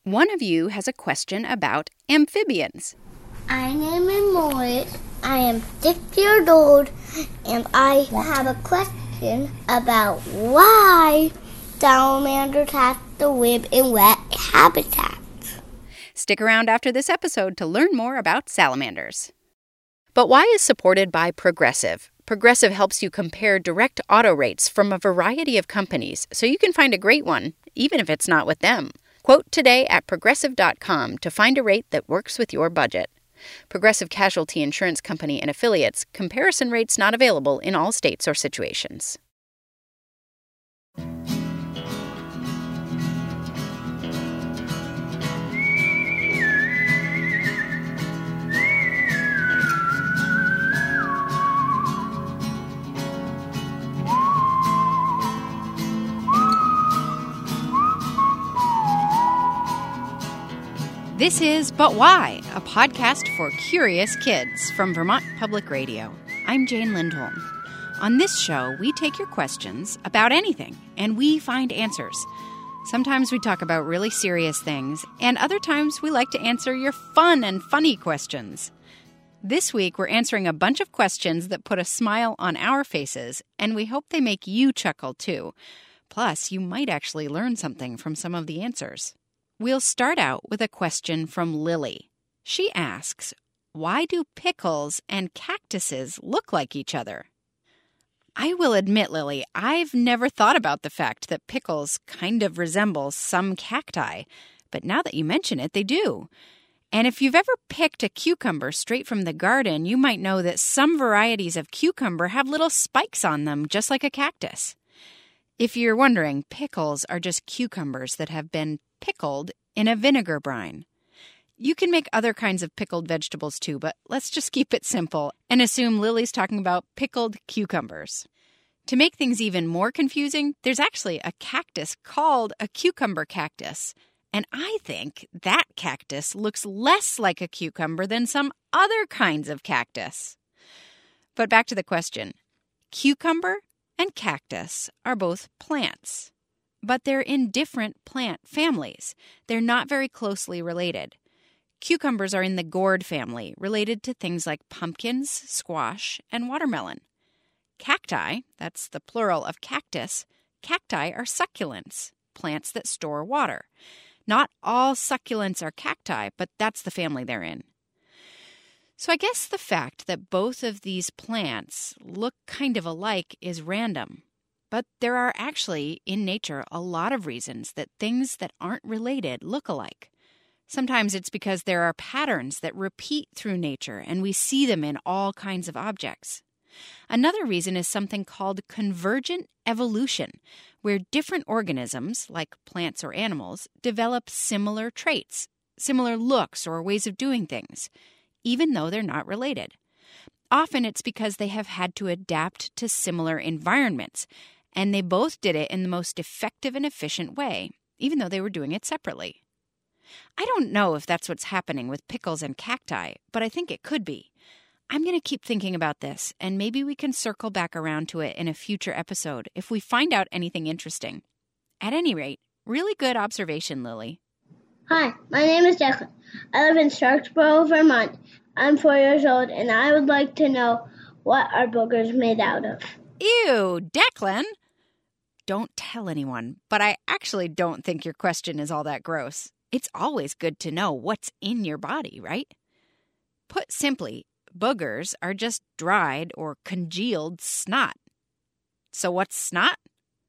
One of you has a question about amphibians. My name is Morris. I am 6 years old, and I have a question about why salamanders have to live in wet habitats. Stick around after this episode to learn more about salamanders. But Why is supported by Progressive. Progressive helps you compare direct auto rates from a variety of companies so you can find a great one, even if it's not with them. Quote today at Progressive.com to find a rate that works with your budget. Progressive Casualty Insurance Company and Affiliates. Comparison rates not available in all states or situations. This is But Why, a podcast for curious kids from Vermont Public Radio. I'm Jane Lindholm. On this show, we take your questions about anything, and we find answers. Sometimes we talk about really serious things, and other times we like to answer your fun and funny questions. This week, we're answering a bunch of questions that put a smile on our faces, and we hope they make you chuckle too. Plus, you might actually learn something from some of the answers. We'll start out with a question from Lily. She asks, why do pickles and cactuses look like each other? I will admit, Lily, I've never thought about the fact that pickles kind of resemble some cacti, but now that you mention it, they do. And if you've ever picked a cucumber straight from the garden, you might know that some varieties of cucumber have little spikes on them, just like a cactus. If you're wondering, pickles are just cucumbers that have been pickled in a vinegar brine. You can make other kinds of pickled vegetables too, but let's just keep it simple and assume Lily's talking about pickled cucumbers. To make things even more confusing, there's actually a cactus called a cucumber cactus, and I think that cactus looks less like a cucumber than some other kinds of cactus. But back to the question. Cucumber and cactus are both plants, but they're in different plant families. They're not very closely related. Cucumbers are in the gourd family, related to things like pumpkins, squash, and watermelon. Cacti, that's the plural of cactus, cacti are succulents, plants that store water. Not all succulents are cacti, but that's the family they're in. So I guess the fact that both of these plants look kind of alike is random. But there are actually, in nature, a lot of reasons that things that aren't related look alike. Sometimes it's because there are patterns that repeat through nature, and we see them in all kinds of objects. Another reason is something called convergent evolution, where different organisms, like plants or animals, develop similar traits, similar looks or ways of doing things, even though they're not related. Often it's because they have had to adapt to similar environments, and they both did it in the most effective and efficient way, even though they were doing it separately. I don't know if that's what's happening with pickles and cacti, but I think it could be. I'm going to keep thinking about this, and maybe we can circle back around to it in a future episode if we find out anything interesting. At any rate, really good observation, Lily. Hi, my name is Declan. I live in Starksboro, Vermont. I'm 4 years old, and I would like to know what are boogers made out of. Ew, Declan! Don't tell anyone, but I actually don't think your question is all that gross. It's always good to know what's in your body, right? Put simply, boogers are just dried or congealed snot. So what's snot?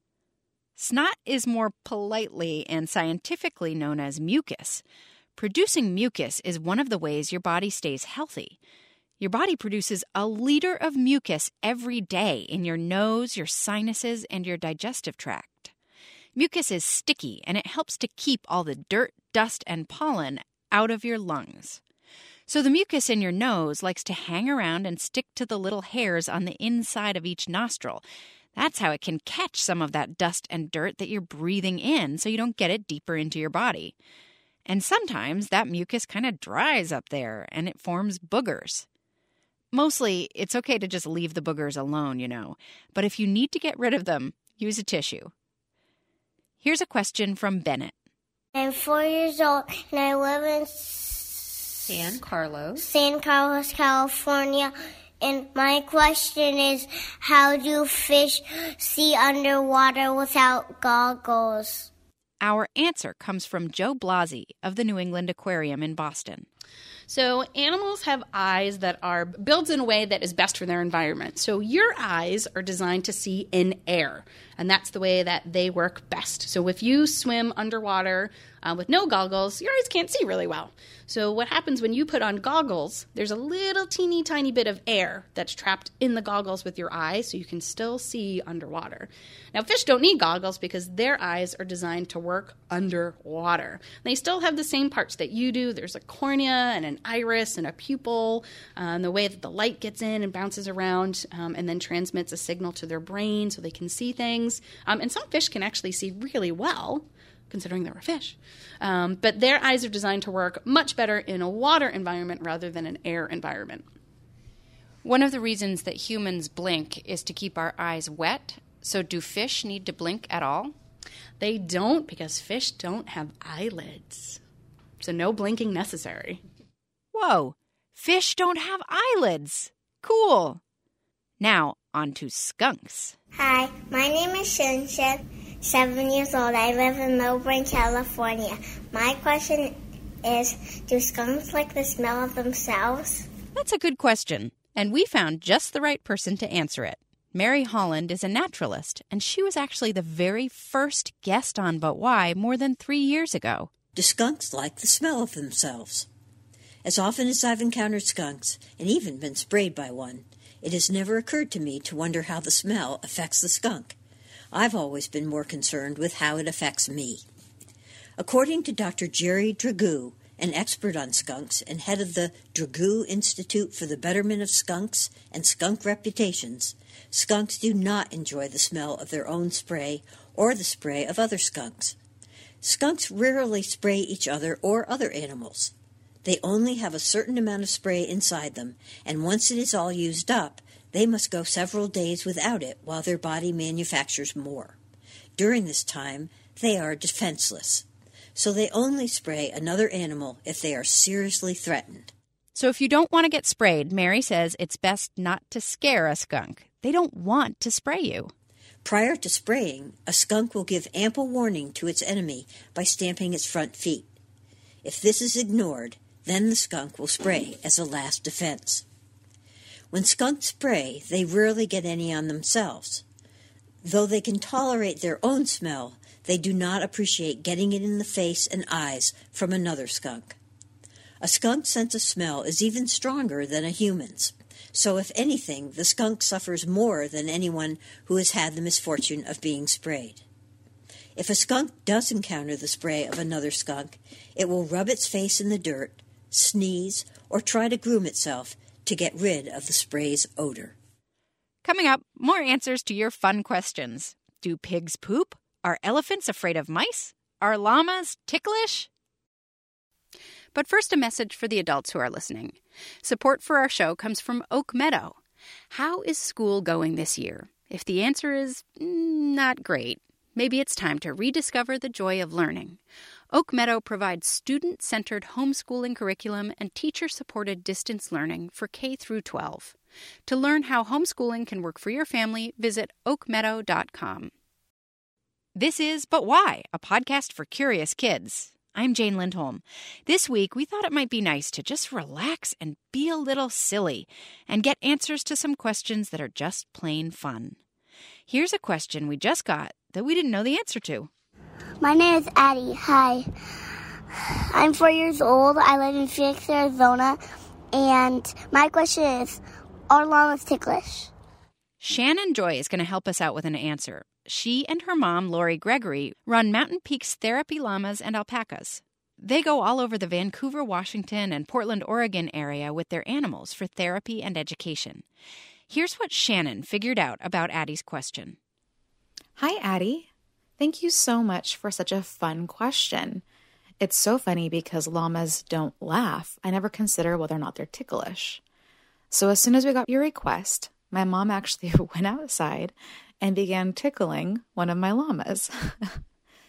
Snot is more politely and scientifically known as mucus. Producing mucus is one of the ways your body stays healthy. Your body produces 1 liter of mucus every day in your nose, your sinuses, and your digestive tract. Mucus is sticky, and it helps to keep all the dirt, dust, and pollen out of your lungs. So the mucus in your nose likes to hang around and stick to the little hairs on the inside of each nostril. That's how it can catch some of that dust and dirt that you're breathing in so you don't get it deeper into your body. And sometimes that mucus kind of dries up there and it forms boogers. Mostly, it's okay to just leave the boogers alone, but if you need to get rid of them, use a tissue. Here's a question from Bennett. I'm 4 years old, and I live in San Carlos, California. And my question is, how do fish see underwater without goggles? Our answer comes from Joe Blasi of the New England Aquarium in Boston. So animals have eyes that are built in a way that is best for their environment. So your eyes are designed to see in air, and that's the way that they work best. So if you swim underwater with no goggles, your eyes can't see really well. So what happens when you put on goggles, there's a little teeny tiny bit of air that's trapped in the goggles with your eyes, so you can still see underwater. Now, fish don't need goggles because their eyes are designed to work underwater. They still have the same parts that you do. There's a cornea and an iris and a pupil, and the way that the light gets in and bounces around and then transmits a signal to their brain so they can see things. And some fish can actually see really well, considering they're a fish. But their eyes are designed to work much better in a water environment rather than an air environment. One of the reasons that humans blink is to keep our eyes wet. So do fish need to blink at all? They don't, because fish don't have eyelids. So no blinking necessary. Whoa, fish don't have eyelids. Cool. Now, on to skunks. Hi, my name is Shunshin, 7 years old. I live in Melbourne, California. My question is, do skunks like the smell of themselves? That's a good question, and we found just the right person to answer it. Mary Holland is a naturalist, and she was actually the very first guest on But Why more than 3 years ago. Do skunks like the smell of themselves? As often as I've encountered skunks, and even been sprayed by one, it has never occurred to me to wonder how the smell affects the skunk. I've always been more concerned with how it affects me. According to Dr. Jerry Dragoo, an expert on skunks and head of the Dragoo Institute for the Betterment of Skunks and Skunk Reputations, skunks do not enjoy the smell of their own spray or the spray of other skunks. Skunks rarely spray each other or other animals. They only have a certain amount of spray inside them, and once it is all used up, they must go several days without it while their body manufactures more. During this time, they are defenseless, so they only spray another animal if they are seriously threatened. So if you don't want to get sprayed, Mary says it's best not to scare a skunk. They don't want to spray you. Prior to spraying, a skunk will give ample warning to its enemy by stamping its front feet. If this is ignored, then the skunk will spray as a last defense. When skunks spray, they rarely get any on themselves. Though they can tolerate their own smell, they do not appreciate getting it in the face and eyes from another skunk. A skunk's sense of smell is even stronger than a human's, so if anything, the skunk suffers more than anyone who has had the misfortune of being sprayed. If a skunk does encounter the spray of another skunk, it will rub its face in the dirt, sneeze, or try to groom itself to get rid of the spray's odor. Coming up, more answers to your fun questions. Do pigs poop? Are elephants afraid of mice? Are llamas ticklish? But first, a message for the adults who are listening. Support for our show comes from Oak Meadow. How is school going this year? If the answer is not great, maybe it's time to rediscover the joy of learning. Oak Meadow provides student-centered homeschooling curriculum and teacher-supported distance learning for K through 12. To learn how homeschooling can work for your family, visit oakmeadow.com. This is But Why, a podcast for curious kids. I'm Jane Lindholm. This week, we thought it might be nice to just relax and be a little silly and get answers to some questions that are just plain fun. Here's a question we just got that we didn't know the answer to. My name is Addie. Hi. I'm 4 years old. I live in Phoenix, Arizona. And my question is, are llamas ticklish? Shannon Joy is going to help us out with an answer. She and her mom, Lori Gregory, run Mountain Peaks Therapy Llamas and Alpacas. They go all over the Vancouver, Washington, and Portland, Oregon area with their animals for therapy and education. Here's what Shannon figured out about Addie's question. Hi, Addie. Thank you so much for such a fun question. It's so funny because llamas don't laugh. I never consider whether or not they're ticklish. So as soon as we got your request, my mom actually went outside and began tickling one of my llamas.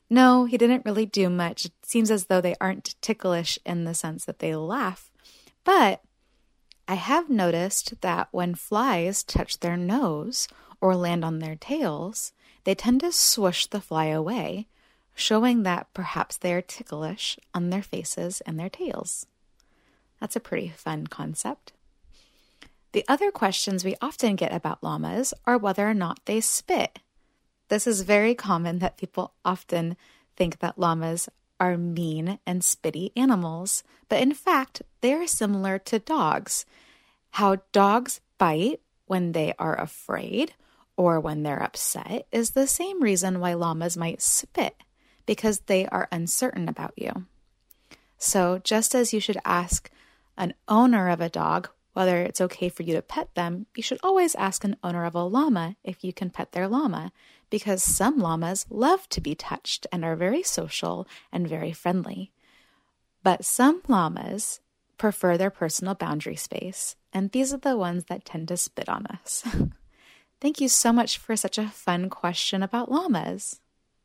No, he didn't really do much. It seems as though they aren't ticklish in the sense that they laugh. But I have noticed that when flies touch their nose or land on their tails, they tend to swoosh the fly away, showing that perhaps they are ticklish on their faces and their tails. That's a pretty fun concept. The other questions we often get about llamas are whether or not they spit. This is very common that people often think that llamas are mean and spitty animals, but in fact, they are similar to dogs. How dogs bite when they are afraid or when they're upset is the same reason why llamas might spit, because they are uncertain about you. So just as you should ask an owner of a dog whether it's okay for you to pet them, you should always ask an owner of a llama if you can pet their llama, because some llamas love to be touched and are very social and very friendly. But some llamas prefer their personal boundary space, and these are the ones that tend to spit on us. Thank you so much for such a fun question about llamas.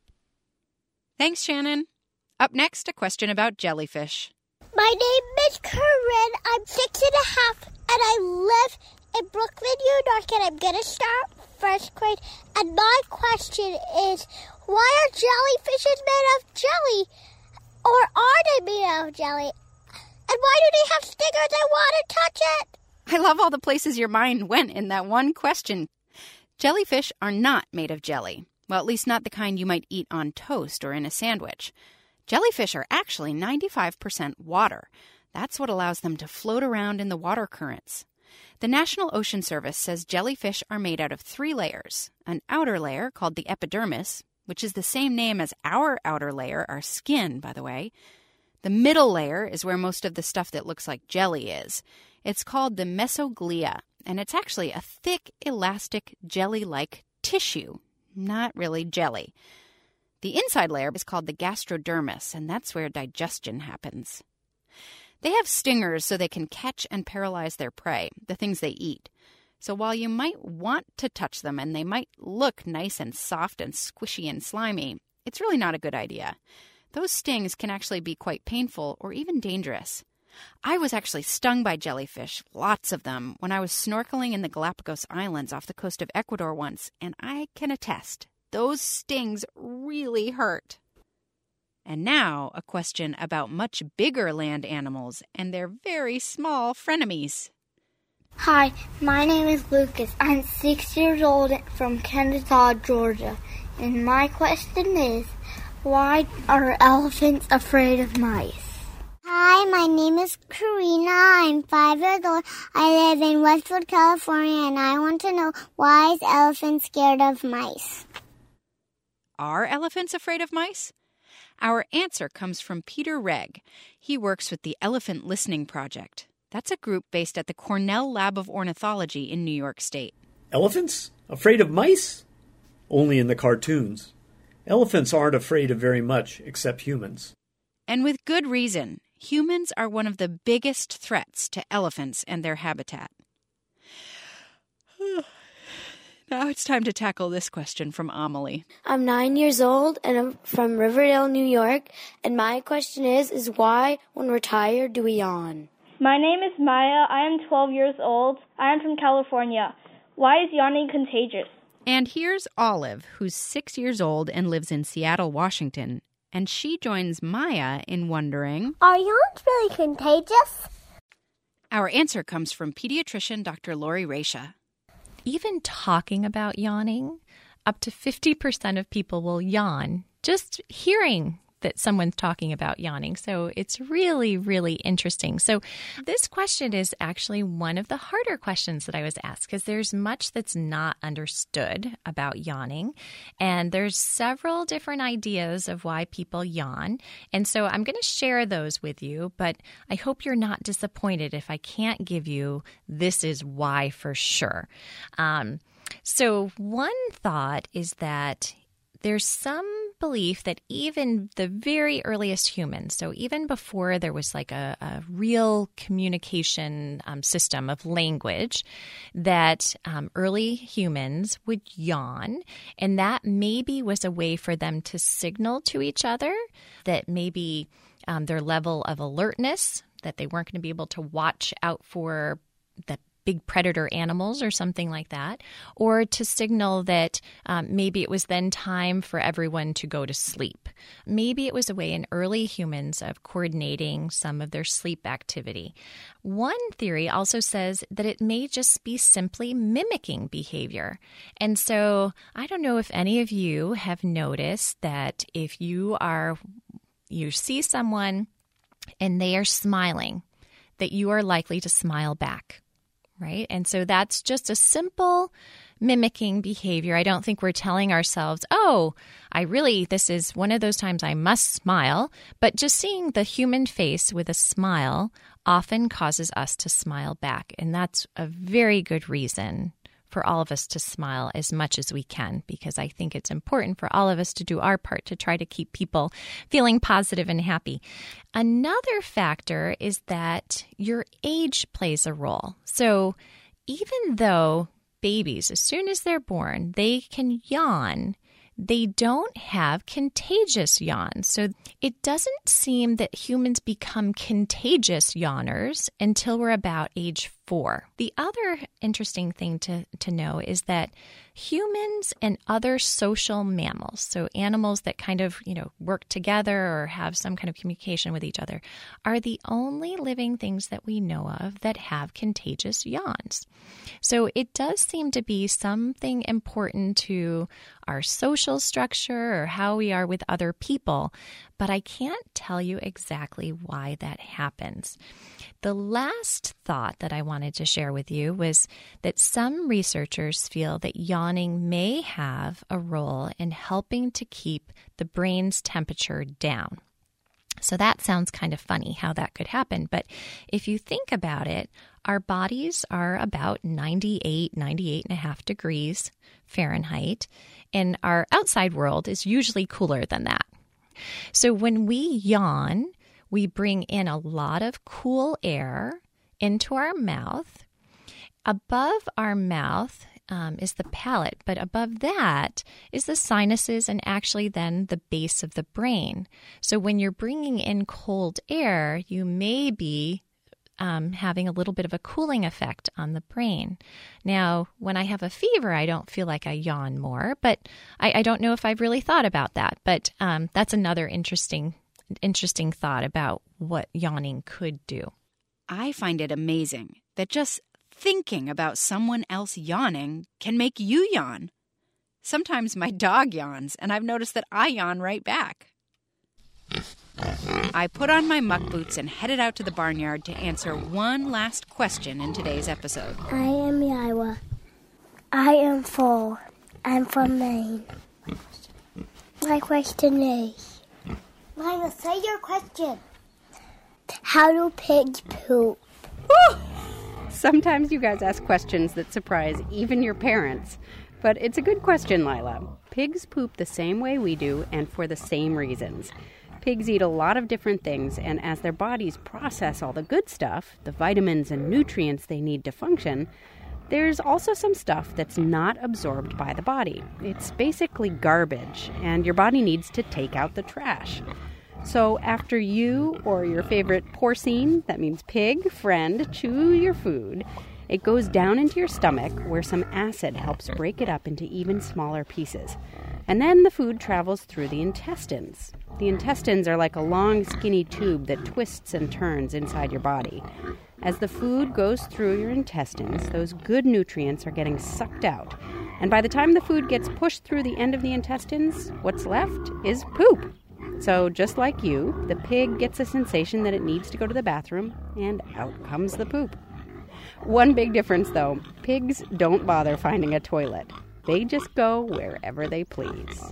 Thanks, Shannon. Up next, a question about jellyfish. My name is Corinne. I'm 6.5, and I live in Brooklyn, New York, and I'm going to start first grade. And my question is, why are jellyfishes made of jelly? Or are they made of jelly? And why do they have stingers? I want to touch it. I love all the places your mind went in that one question. Jellyfish are not made of jelly. Well, at least not the kind you might eat on toast or in a sandwich. Jellyfish are actually 95% water. That's what allows them to float around in the water currents. The National Ocean Service says jellyfish are made out of 3 layers. An outer layer called the epidermis, which is the same name as our outer layer, our skin, by the way. The middle layer is where most of the stuff that looks like jelly is. It's called the mesoglia, and it's actually a thick, elastic, jelly-like tissue, not really jelly. The inside layer is called the gastrodermis, and that's where digestion happens. They have stingers so they can catch and paralyze their prey, the things they eat. So while you might want to touch them and they might look nice and soft and squishy and slimy, it's really not a good idea. Those stings can actually be quite painful or even dangerous. I was actually stung by jellyfish, lots of them, when I was snorkeling in the Galapagos Islands off the coast of Ecuador once, and I can attest, those stings really hurt. And now, a question about much bigger land animals and their very small frenemies. Hi, my name is Lucas. I'm 6 years old from Kennesaw, Georgia. And my question is, why are elephants afraid of mice? Hi, my name is Karina. I'm 5 years old. I live in Westwood, California, and I want to know, why is elephants scared of mice? Are elephants afraid of mice? Our answer comes from Peter Regg. He works with the Elephant Listening Project. That's a group based at the Cornell Lab of Ornithology in New York State. Elephants? Afraid of mice? Only in the cartoons. Elephants aren't afraid of very much except humans. And with good reason. Humans are one of the biggest threats to elephants and their habitat. Now it's time to tackle this question from Amelie. I'm 9 years old, and I'm from Riverdale, New York, and my question is why, when we're tired, do we yawn? My name is Maya. I am 12 years old. I am from California. Why is yawning contagious? And here's Olive, who's 6 years old and lives in Seattle, Washington. And she joins Maya in wondering, Are yawns really contagious? Our answer comes from pediatrician Dr. Lori Raisha. Even talking about yawning, up to 50% of people will yawn just hearing that someone's talking about yawning. So it's really, really interesting. So this question is actually one of the harder questions that I was asked because there's much that's not understood about yawning. And there's several different ideas of why people yawn. And so I'm going to share those with you, but I hope you're not disappointed if I can't give you this is why for sure. So one thought is that there's some belief that even the very earliest humans, so even before there was like a real communication system of language, that early humans would yawn, and that maybe was a way for them to signal to each other that maybe their level of alertness, that they weren't going to be able to watch out for the big predator animals or something like that, or to signal that maybe it was then time for everyone to go to sleep. Maybe it was a way in early humans of coordinating some of their sleep activity. One theory also says that it may just be simply mimicking behavior. And so I don't know if any of you have noticed that if you see someone and they are smiling, that you are likely to smile back. Right? And so that's just a simple mimicking behavior. I don't think we're telling ourselves, oh, this is one of those times I must smile. But just seeing the human face with a smile often causes us to smile back. And that's a very good reason for all of us to smile as much as we can, because I think it's important for all of us to do our part to try to keep people feeling positive and happy. Another factor is that your age plays a role. So even though babies, as soon as they're born, they can yawn, they don't have contagious yawns. So it doesn't seem that humans become contagious yawners until we're about age 4. The other interesting thing to know is that humans and other social mammals, so animals that kind of, work together or have some kind of communication with each other, are the only living things that we know of that have contagious yawns. So it does seem to be something important to our social structure or how we are with other people, but I can't tell you exactly why that happens. The last thought that I wanted to share with you was that some researchers feel that yawning may have a role in helping to keep the brain's temperature down. So that sounds kind of funny how that could happen. But if you think about it, our bodies are about 98.5 degrees Fahrenheit, and our outside world is usually cooler than that. So when we yawn, we bring in a lot of cool air into our mouth. Above our mouth is the palate, but above that is the sinuses and actually then the base of the brain. So when you're bringing in cold air, you may be having a little bit of a cooling effect on the brain. Now, when I have a fever, I don't feel like I yawn more, but I don't know if I've really thought about that. But that's another interesting thought about what yawning could do. I find it amazing that just thinking about someone else yawning can make you yawn. Sometimes my dog yawns, and I've noticed that I yawn right back. I put on my muck boots and headed out to the barnyard to answer one last question in today's episode. I am Yawa. I am 4. I'm from Maine. My question is... Lila, say your question. How do pigs poop? Sometimes you guys ask questions that surprise even your parents. But it's a good question, Lila. Pigs poop the same way we do and for the same reasons. Pigs eat a lot of different things, and as their bodies process all the good stuff, the vitamins and nutrients they need to function, there's also some stuff that's not absorbed by the body. It's basically garbage, and your body needs to take out the trash. So after you or your favorite porcine, that means pig, friend, chew your food, it goes down into your stomach where some acid helps break it up into even smaller pieces. And then the food travels through the intestines. The intestines are like a long, skinny tube that twists and turns inside your body. As the food goes through your intestines, those good nutrients are getting sucked out. And by the time the food gets pushed through the end of the intestines, what's left is poop. So just like you, the pig gets a sensation that it needs to go to the bathroom, and out comes the poop. One big difference, though, pigs don't bother finding a toilet. They just go wherever they please.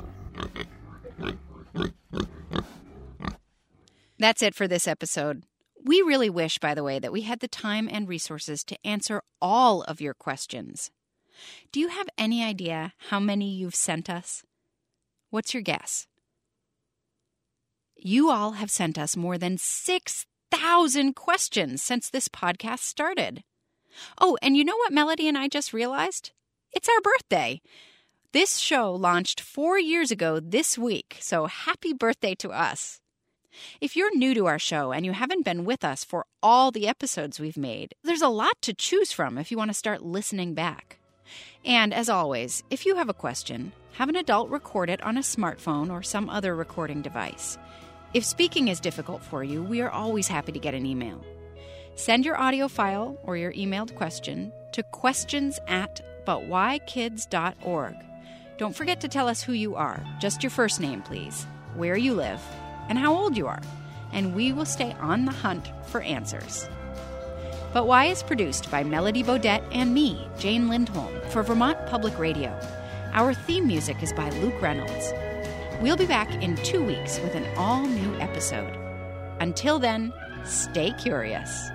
That's it for this episode. We really wish, by the way, that we had the time and resources to answer all of your questions. Do you have any idea how many you've sent us? What's your guess? You all have sent us more than 6,000 questions since this podcast started. Oh, and you know what Melody and I just realized? It's our birthday. This show launched 4 years ago this week, so happy birthday to us. If you're new to our show and you haven't been with us for all the episodes we've made, there's a lot to choose from if you want to start listening back. And as always, if you have a question, have an adult record it on a smartphone or some other recording device. If speaking is difficult for you, we are always happy to get an email. Send your audio file or your emailed question to questions@butwhykids.org. Don't forget to tell us who you are, just your first name, please, where you live, and how old you are, and we will stay on the hunt for answers. But Why is produced by Melody Bodette and me, Jane Lindholm, for Vermont Public Radio. Our theme music is by Luke Reynolds. We'll be back in 2 weeks with an all-new episode. Until then, stay curious.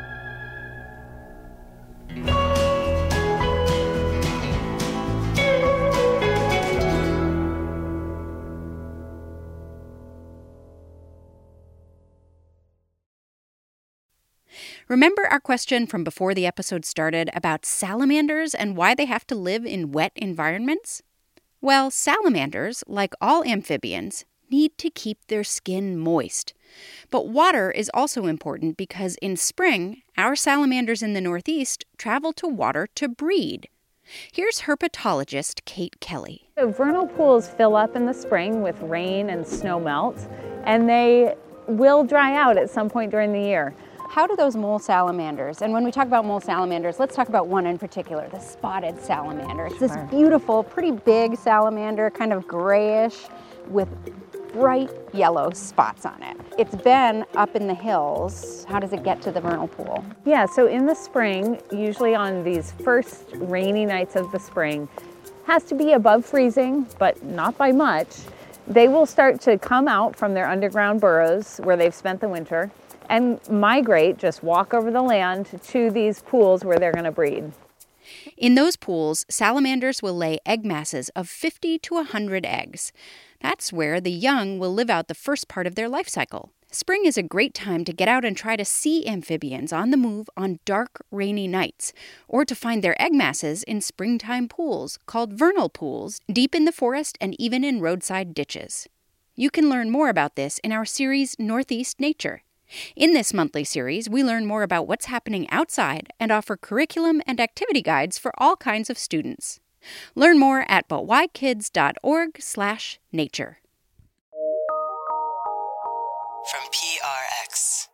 Remember our question from before the episode started about salamanders and why they have to live in wet environments? Well, salamanders, like all amphibians, need to keep their skin moist. But water is also important because in spring, our salamanders in the Northeast travel to water to breed. Here's herpetologist Kate Kelly. So vernal pools fill up in the spring with rain and snow melt, and they will dry out at some point during the year. How do those mole salamanders, and when we talk about mole salamanders, let's talk about one in particular, the spotted salamander. It's this beautiful, pretty big salamander, kind of grayish with bright yellow spots on it. It's been up in the hills. How does it get to the vernal pool? Yeah, so in the spring, usually on these first rainy nights of the spring, has to be above freezing, but not by much. They will start to come out from their underground burrows where they've spent the winter and migrate, just walk over the land to these pools where they're going to breed. In those pools, salamanders will lay egg masses of 50 to 100 eggs. That's where the young will live out the first part of their life cycle. Spring is a great time to get out and try to see amphibians on the move on dark, rainy nights, or to find their egg masses in springtime pools called vernal pools, deep in the forest and even in roadside ditches. You can learn more about this in our series Northeast Nature. In this monthly series, we learn more about what's happening outside and offer curriculum and activity guides for all kinds of students. Learn more at butwhykids.org/nature. From PRX.